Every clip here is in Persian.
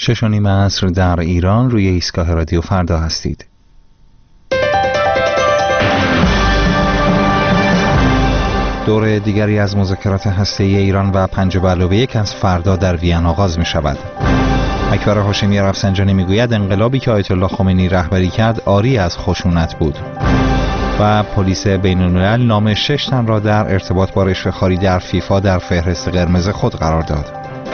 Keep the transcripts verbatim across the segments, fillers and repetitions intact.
شش و نیم عصر در ایران روی ایستگاه رادیو فردا هستید. دور دیگری از مذاکرات هسته‌ای ایران و پنج به علاوه یک از فردا در وین آغاز می شود. اکبر هاشمی رفسنجانی می گوید انقلابی که آیت الله خمینی رهبری کرد عاری از خشونت بود. و پلیس بین الملل نام شش تن را در ارتباط با رشوه‌خواری در فیفا در فهرست قرمز خود قرار داد.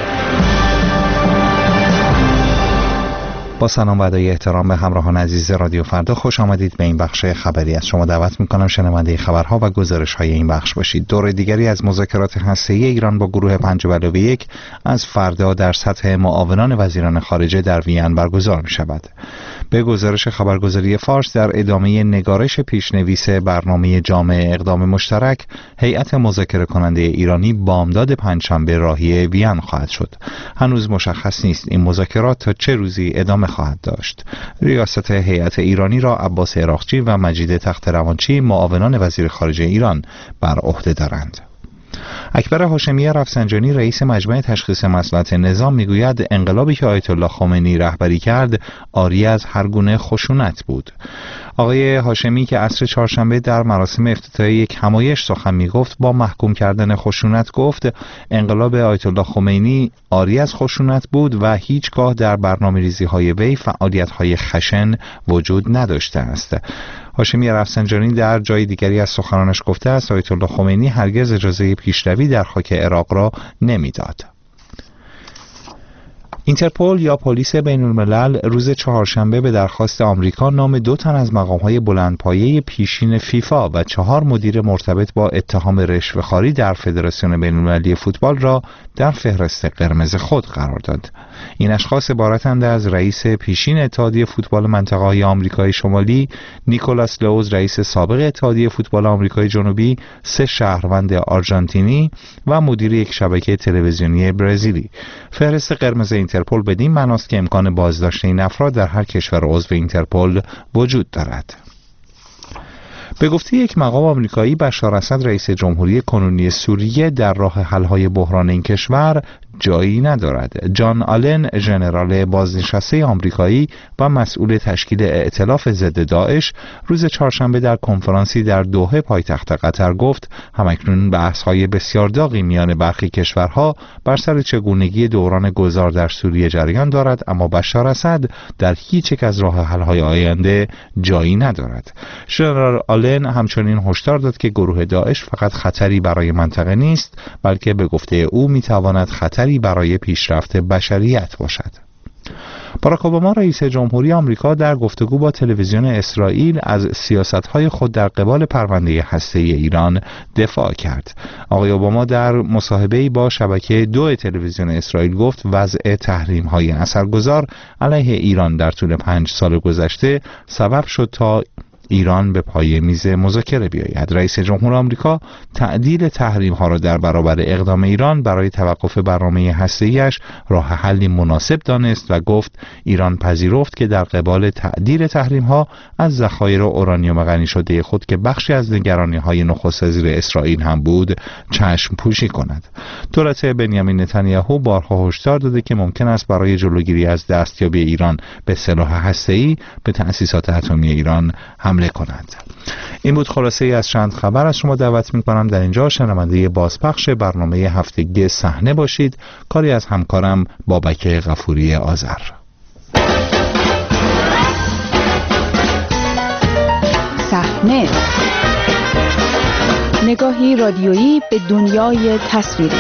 با سلام و ادای احترام به همراهان عزیز رادیو فردا، خوش آمدید به این بخش خبری. از شما دعوت می‌کنم شنونده خبرها و گزارش‌های این بخش باشید. دور دیگری از مذاکرات هسته‌ای ایران با گروه پنج به علاوه یک از فردا در سطح معاونان وزیران خارجه در وین برگزار می‌شود. به گزارش خبرگزاری فارس، در ادامه نگارش پیشنویس برنامه جامع اقدام مشترک، هیئت مذاکره کننده ایرانی بامداد پنجشنبه راهی وین خواهد شد. هنوز مشخص نیست این مذاکرات تا چه روزی ادامه خواهد داشت. ریاست هیئت ایرانی را عباس عراقچی و مجید تخت‌روانچی، معاونان وزیر خارجه ایران، بر عهده دارند. اکبر هاشمی رفسنجانی رئیس مجمع تشخیص مصلحت نظام میگوید انقلابی که آیت الله خمینی رهبری کرد عاری از هر گونه خشونت بود. آقای هاشمی که عصر چهارشنبه در مراسم افتتاحیه یک همایش سخن میگفت، با محکوم کردن خشونت گفت انقلاب آیت الله خمینی عاری از خشونت بود و هیچگاه در برنامه‌ریزی‌های وی فعالیت‌های خشن وجود نداشته است. هاشمی رفسنجانی در جای دیگری از سخنانش گفته است آیت الله خمینی هرگز اجازه پیشروی در خاک عراق را نمیداد. اینترپل یا پلیس بین الملل روز چهارشنبه به درخواست آمریکا نام دو تن از مقام‌های بلندپایه پیشین فیفا و چهار مدیر مرتبط با اتهام رشوه‌خواری در فدراسیون بین المللی فوتبال را در فهرست قرمز خود قرار داد. این اشخاص عبارتند از رئیس پیشین اتحادیه فوتبال منطقه‌های آمریکای شمالی، نیکولاس لوز رئیس سابق اتحادیه فوتبال آمریکای جنوبی، سه شهروند آرژانتینی و مدیر یک شبکه تلویزیونی برزیلی. فهرست قرمز اینترپل بدین معناست که امکان بازداشت این افراد در هر کشور عضو اینترپل وجود دارد. به گفته یک مقام آمریکایی، بشار اسد رئیس جمهوری کنونی سوریه در راه حل‌های بحران این کشور جایی ندارد. جان آلن، ژنرال بازنشسته آمریکایی و مسئول تشکیل ائتلاف ضد داعش، روز چهارشنبه در کنفرانسی در دوحه پایتخت قطر گفت همکنون بحث‌های بسیار داغی میان برخی کشورها بر سر چگونگی دوران گذار در سوریه جریان دارد، اما بشار اسد در هیچ یک از راه حل‌های آینده جایی ندارد. ژنرال آلن همچنین هشدار داد که گروه داعش فقط خطری برای منطقه نیست، بلکه به گفته او میتواند خطری برای پیشرفت بشریت باشد. باراک اوباما رئیس جمهوری آمریکا در گفتگو با تلویزیون اسرائیل از سیاست‌های خود در قبال پرونده هسته‌ای ایران دفاع کرد. آقای اوباما در مصاحبه‌ای با شبکه دو تلویزیون اسرائیل گفت وضع تحریم‌های اثرگذار علیه ایران در طول پنج سال گذشته سبب شد تا ایران به پای میز مذاکره بیاید. رئیس جمهور آمریکا تعدیل تحریم ها را در برابر اقدام ایران برای توقف برنامه هسته‌ایش راه حلی مناسب دانست و گفت ایران پذیرفت که در قبال تعدیل تحریم ها از ذخایر اورانیوم غنی شده خود که بخشی از نگرانی های نخست وزیر اسرائیل هم بود چشم پوشی کند. دولت بنیامین نتانیاهو بارها هشدار داده که ممکن است برای جلوگیری از دستیابی ایران به سلاح هسته‌ای به تأسیسات اتمی ایران حمله کند. این بود خلاصه ای از چند خبر. از شما دعوت می‌کنم در اینجا شنونده بازپخش برنامه هفتگی صحنه باشید، کاری از همکارم بابک غفوری آذر. صحنه، نگاهی رادیویی به دنیای تصویری.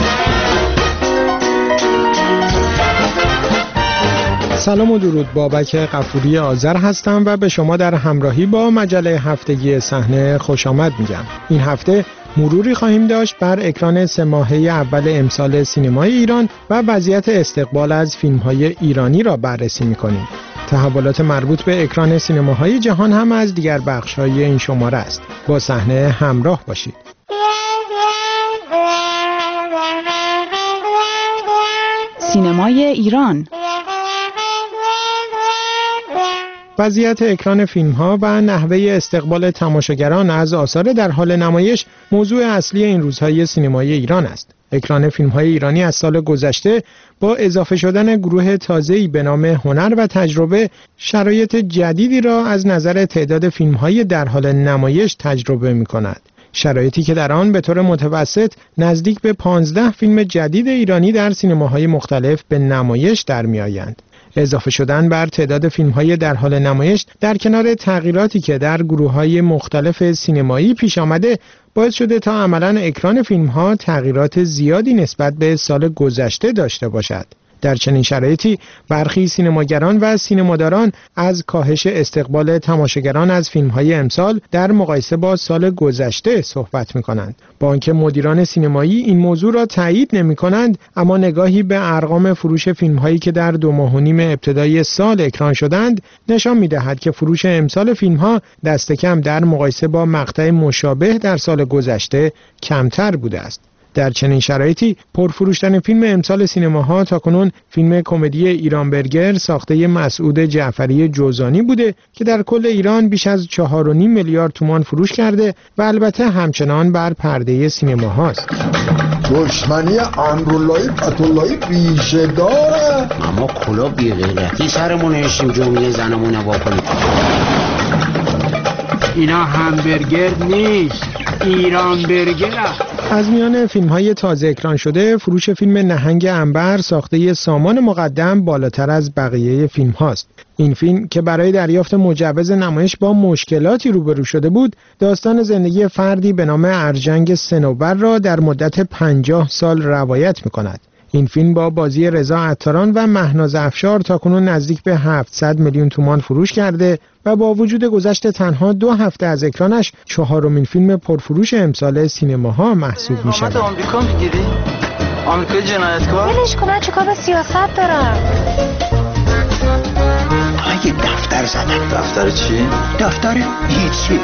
سلام و درود، بابک غفوری آذر هستم و به شما در همراهی با مجله هفتگی صحنه خوش آمد میگم. این هفته مروری خواهیم داشت بر اکران سه ماهه اول امسال سینمای ایران و وضعیت استقبال از فیلم‌های ایرانی را بررسی می‌کنیم. تحولات مربوط به اکران سینماهای جهان هم از دیگر بخش‌های این شماره است. با صحنه همراه باشید. سینمای ایران، وضعیت اکران فیلم‌ها و نحوه استقبال تماشاگران از آثار در حال نمایش موضوع اصلی این روزهای سینمای ایران است. اکران فیلم‌های ایرانی از سال گذشته با اضافه شدن گروه تازه‌ای به نام هنر و تجربه شرایط جدیدی را از نظر تعداد فیلم‌های در حال نمایش تجربه می‌کند. شرایطی که در آن به طور متوسط نزدیک به پانزده فیلم جدید ایرانی در سینماهای مختلف به نمایش در می‌آیند. اضافه شدن بر تعداد فیلم‌های در حال نمایش در کنار تغییراتی که در گروه‌های مختلف سینمایی پیش آمده باعث شده تا عملاً اکران فیلم‌ها تغییرات زیادی نسبت به سال گذشته داشته باشد. در چنین شرایطی برخی سینماگران و سینماداران از کاهش استقبال تماشاگران از فیلم‌های امسال در مقایسه با سال گذشته صحبت می‌کنند. با آنکه مدیران سینمایی این موضوع را تایید نمی‌کنند، اما نگاهی به ارقام فروش فیلم‌هایی که در دو ماه و نیم ابتدای سال اکران شدند نشان می‌دهد که فروش امسال فیلم‌ها دست کم در مقایسه با مقطع مشابه در سال گذشته کمتر بوده است. در چنین شرایطی پرفروشترین فیلم امسال سینماها تاکنون فیلم کمدی ایران برگر ساخته مسعود جعفری جوزانی بوده که در کل ایران بیش از چهار و نیم میلیارد تومان فروش کرده و البته همچنان بر پرده سینماهاست. دشمنی امراللهی فتواللهی ریشه داره. اما کلا بی‌غیرتی سرمون نشیم جمعه زنمون رو واکنیم. اینا همبرگر نیست، ایران برگر. از میان فیلم‌های تازه اکران شده، فروش فیلم نهنگ عنبر ساخته سامان مقدم بالاتر از بقیه فیلم‌هاست. این فیلم که برای دریافت مجوز نمایش با مشکلاتی روبرو شده بود، داستان زندگی فردی به نام ارجنگ صنوبر را در مدت پنجاه سال روایت می‌کند. این فیلم با بازی رضا عطاران و مهناز افشار تاکنون نزدیک به هفتصد میلیون تومان فروش کرده و با وجود گذشت تنها دو هفته از اکرانش چهارمین فیلم پرفروش امسال سینماها محسوب می شود. آمریکا میگیری؟ آمریکای جنایتکار؟ ولش کن، من چیکار به سیاست دارم؟ آگه دفتر زدن. دفتر چی؟ دفتر هیچی.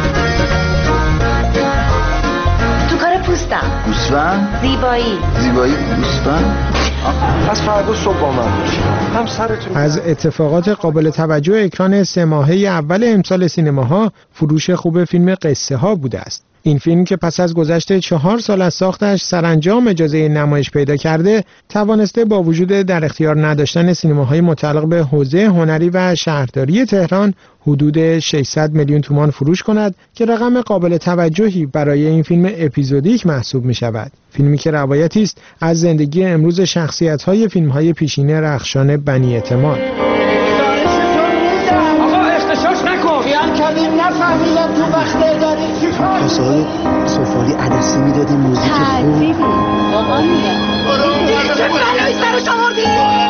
تو کار پوستم. گوسفند؟ زیبایی. زیبایی گوسفند؟ از فردا صبح با من باشی. هم سرتون. از اتفاقات قابل توجه اکران سه ماهه اول امسال سینماها فروش خوب فیلم قصه ها بوده است. این فیلم که پس از گذشت چهار سال از ساختش سرانجام اجازه نمایش پیدا کرده، توانسته با وجود در اختیار نداشتن سینماهای متعلق به حوزه هنری و شهرداری تهران حدود ششصد میلیون تومان فروش کند که رقم قابل توجهی برای این فیلم اپیزودیک محسوب می شود. فیلمی که روایتی است از زندگی امروز شخصیت‌های فیلم‌های پیشین رخشان بنی اعتماد. نفهمیدم تو وقت داری کاسه های سفالی عدسی میدادیم موزیک خوب. آقا میگه چه بلایی سرش آوردی؟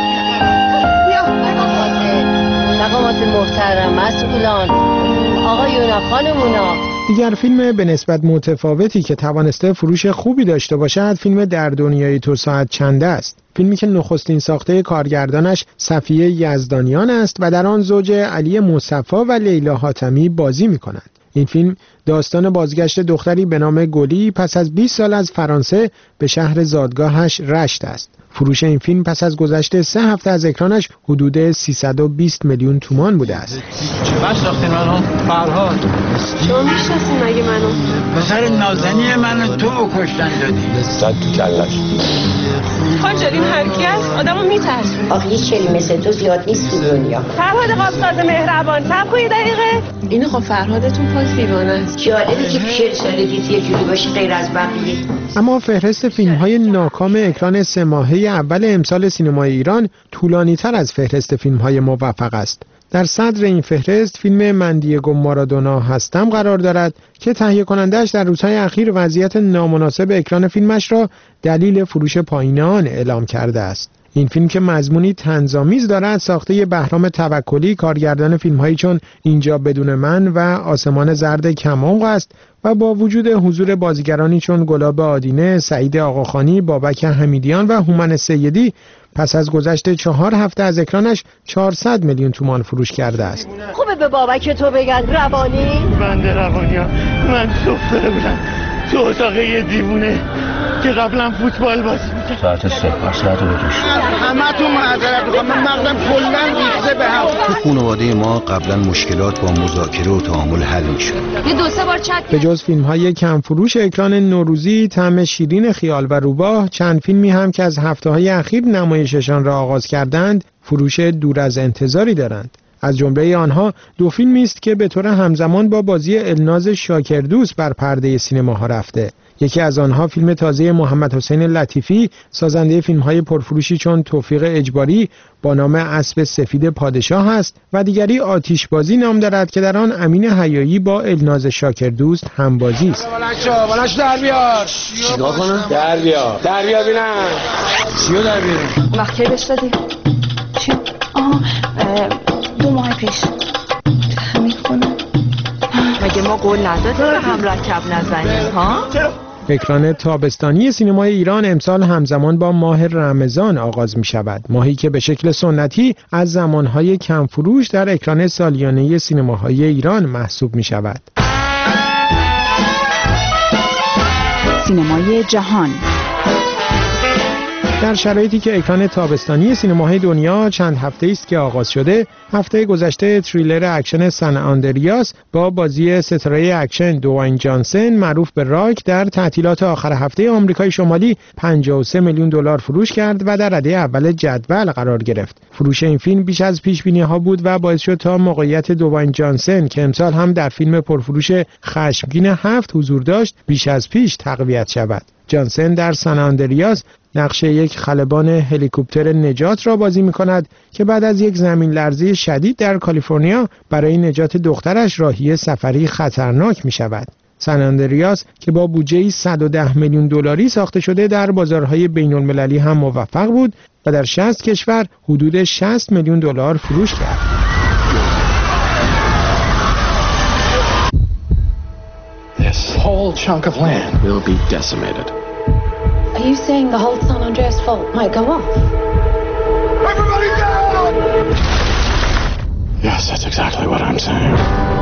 مقامات محترم، مسئولان، آقایونا، خانمونا. دیگر فیلم به نسبت متفاوتی که توانسته فروش خوبی داشته باشد فیلم در دنیای تو ساعت چند است. فیلمی که نخستین ساخته کارگردانش صفیه یزدانیان است و در آن زوج علی مصطفی و لیلا حاتمی بازی می کند. این فیلم داستان بازگشت دختری به نام گلی پس از بیست سال از فرانسه به شهر زادگاهش رشت است. فروش این فیلم پس از گذشت سه هفته از اکرانش حدود سیصد و بیست میلیون تومان بوده است. من شناختین منو؟ فرهاد. شما میشناسین مگه منو؟ پسر نازنی منو تو کشتن دادی. زد تو کلش. خانجالین هرکی هست آدمو میترسونه. آخه هیچ چیزی مثل تو زیاد نیست تو دنیا. فرهاد قابساز مهربان صبر یه دقیقه. اینو خب فرهادتون پاک دیوانه است. جالبه که چهل سالگیت یه جوری باشه غیر از بقیه. اما فهرست فیلم‌های ناکام اکران سه ماهه اول امسال سینمای ایران طولانی‌تر از فهرست فیلم‌های موفق است. در صدر این فهرست فیلم من دیگو مارادونا هستم قرار دارد که تهیه کننده‌اش در روزهای اخیر وضعیت نامناسب اکران فیلمش را دلیل فروش پایین آن اعلام کرده است. این فیلم که مضمونی طنزآمیز دارد ساخته بهرام توکلی کارگردان فیلم‌هایی چون اینجا بدون من و آسمان زرد کم‌عمق است و با وجود حضور بازیگرانی چون گلاب آدینه، سعید آقاخانی، بابک حمیدیان و هومن سیدی پس از گذشت چهار هفته از اکرانش چهارصد میلیون تومان فروش کرده است. خوبه به بابک تو بگن روانی؟ بنده روانیم. من سفره بودم. تو اتاق یه دیوونه که قبلا فوتبال بازی می‌کرد. ساعت سه مسئله‌تو بکش. همه‌تون معذرت می‌خوام، من مغزم کلاً ریخته به هم. تو خانواده ما قبلا مشکلات با مذاکره و تعامل حل می‌شد. یه دو سه بار چت به جز فیلم‌های کم فروش اکران نوروزی، طعم شیرین خیال و روباه، چند فیلمی هم که از هفته‌های اخیر نمایششان را آغاز کردند، فروش دور از انتظاری دارند. از جمله آنها دو فیلمی است که به طور همزمان با بازی الناز شاکردوست بر پرده سینماها رفته. یکی از آنها فیلم تازه محمد حسین لطیفی، سازنده فیلم‌های پرفروشی چون توفیق اجباری، با نام اسب سفید پادشاه است و دیگری آتشبازی نام دارد که در آن امین حیایی با الناز شاکردوست همبازی است. بلنشو بلنشو در بیار. چیکار کنم؟ در بیار در بیار ببینم چیو در بیاریم. وقت کی بهش دادی؟ چی؟ آه دو ماه پیش. همین خونه مگه ما قول ندادیم به هم رکب نزنیم ها؟ اکران تابستانی سینمای ایران امسال همزمان با ماه رمضان آغاز می شود. ماهی که به شکل سنتی از زمانهای کم فروش در اکران سالیانه سینماهای ایران محسوب می شود. سینمای جهان. در شرایطی که اکران تابستانی سینماهای دنیا چند هفته است که آغاز شده، هفته گذشته تریلر اکشن سن آندریاس با بازی ستاره اکشن دوین جانسن معروف به راک در تعطیلات آخر هفته آمریکای شمالی پنجاه و سه میلیون دلار فروش کرد و در رده اول جدول قرار گرفت. فروش این فیلم بیش از پیش بینی ها بود و باعث شد تا موقعیت دوین جانسن که امسال هم در فیلم پرفروش خشمگین هفت حضور داشت بیش از پیش تقویت شود. جانسن در سن آندریاس نقش یک خلبان هلیکوپتر نجات را بازی می کند که بعد از یک زمین لرزه شدید در کالیفرنیا برای نجات دخترش راهی سفری خطرناک می شود. سن آندریاس که با بودجه صد و ده میلیون دلاری ساخته شده در بازارهای بین المللی هم موفق بود و در شصت کشور حدود شصت میلیون دلار فروش کرد. This whole chunk of land will be decimated. Are you saying the whole San Andreas fault might go off? Everybody down! Yes, that's exactly what I'm saying.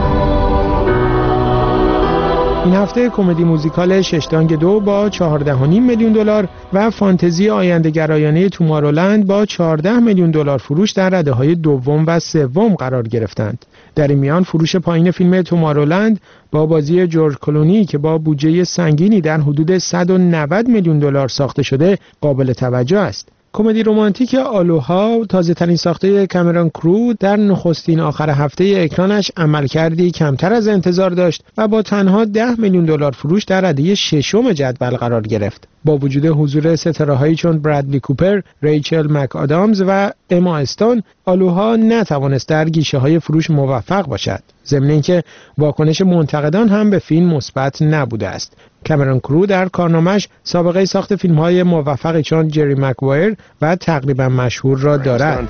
این هفته کمدی موزیکال ششتانگ دو با چهارده و نیم میلیون دلار و فانتزی آینده‌گرایانه تومارولند با چهارده میلیون دلار فروش در رده‌های دوم و سوم قرار گرفتند. در این میان فروش پایین فیلم تومارولند با بازی جورج کلونی که با بودجه سنگینی در حدود صد و نود میلیون دلار ساخته شده قابل توجه است. کمدی رمانتیک آلوها، تازه ترین ساخته کامرون کرو، در نخستین آخر هفته اکرانش عملکردی کمتر از انتظار داشت و با تنها ده میلیون دلار فروش در رده ششم جدول قرار گرفت. با وجود حضور ستاره‌هایی چون برادلی کوپر، ریچل مک آدامز و اما استون، آلوها نتوانست در گیشه‌های فروش موفق باشد. ضمن اینکه واکنش منتقدان هم به فیلم مثبت نبوده است. کامرون کرو در کارنامه‌اش سابقه ساخت فیلم‌های موفقی چون جری مکوایر و تقریبا مشهور را دارد.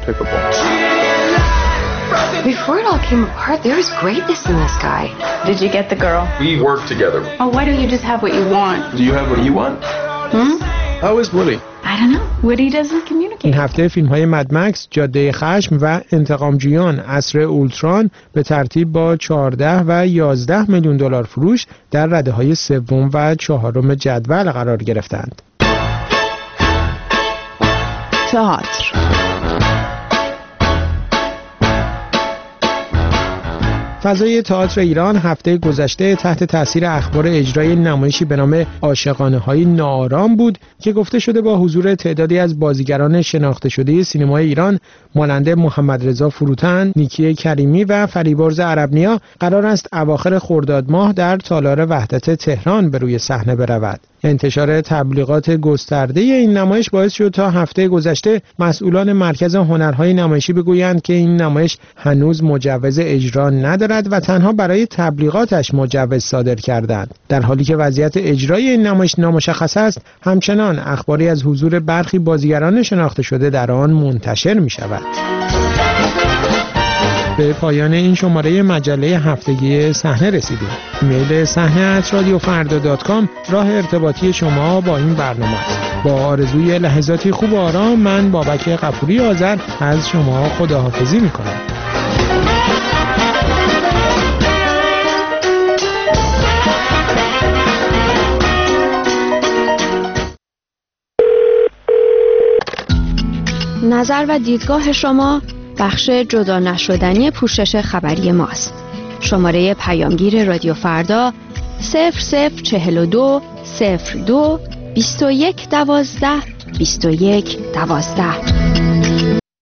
Before it all came apart, there was greatness in this guy. Did you get the girl? We worked together. Oh, why don't you just have what you want? Do you have what you want? Hmm? How is Woody? I don't know. Woody doesn't communicate. این هفته فیلم‌های مد مکس، جاده خشم و انتقامجویان عصر اولتران به ترتیب با چهارده و یازده میلیون دلار فروش در رده‌های سوم و چهارم جدول قرار گرفتند. تئاتر. فضای تئاتر ایران هفته گذشته تحت تاثیر اخبار اجرای نمایشی به نام عاشقانه‌های ناآرام بود که گفته شده با حضور تعدادی از بازیگران شناخته شده سینمای ایران مانند محمد رضا فروتن، نیکی کریمی و فریبرز عربنیا قرار است اواخر خرداد ماه در تالار وحدت تهران به روی صحنه برود. انتشار تبلیغات گسترده این نمایش باعث شد تا هفته گذشته مسئولان مرکز هنرهای نمایشی بگویند که این نمایش هنوز مجوز اجرا ندارد و تنها برای تبلیغاتش مجوز صادر کردند. در حالی که وضعیت اجرای این نمایش نامشخص است، همچنان اخباری از حضور برخی بازیگران شناخته شده در آن منتشر می شود. به پایان این شماره مجله هفتگی صحنه رسیدیم. ایمیل صحنه ات رادیو فردا دات کام راه ارتباطی شما با این برنامه است. با آرزوی لحظاتی خوب و آرام، من بابک غفوری آذر از شما خداحافظی می‌کنم. نظر و دیدگاه شما بخش جدا نشدنی پوشش خبری ماست. شماره پیامگیر رادیو فردا صفر صفر چهل و دو صفر دو بیست و یک دوازده بیست و یک دوازده.